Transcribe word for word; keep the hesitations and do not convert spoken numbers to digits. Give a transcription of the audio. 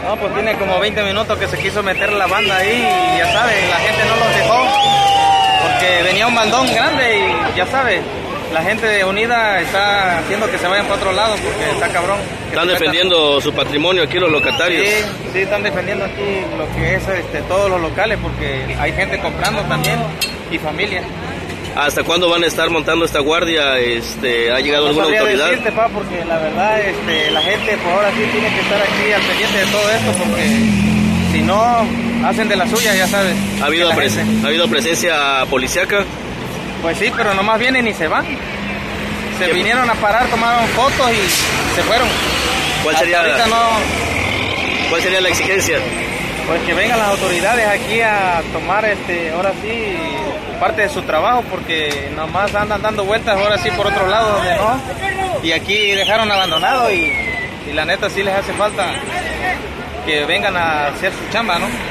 No, pues tiene como veinte minutos que se quiso meter la banda ahí y ya sabes, la gente no los dejó porque venía un bandón grande y ya sabes, la gente de Unida está haciendo que se vayan para otro lado porque está cabrón. Están defendiendo su patrimonio aquí los locatarios. Sí, sí, están defendiendo aquí lo que es este, todos los locales porque hay gente comprando también y familia. ¿Hasta cuándo van a estar montando esta guardia? Este, ¿Ha llegado No alguna sabría autoridad? decirte, pa, porque la verdad este, la gente por ahora sí tiene que estar aquí al pendiente de todo esto porque si no hacen de la suya, ya sabes. ¿Ha habido, la pres gente- ¿Ha habido presencia policíaca? Pues sí, pero nomás vienen y se van. Se ¿Qué? vinieron a parar, tomaron fotos y se fueron. ¿Cuál Hasta sería, ahorita no, ¿Cuál sería la exigencia? pues que vengan las autoridades aquí a tomar este, ahora sí, parte de su trabajo, porque nomás andan dando vueltas ahora sí por otro lado donde no. Y aquí dejaron abandonado y, y la neta sí les hace falta que vengan a hacer su chamba, ¿no?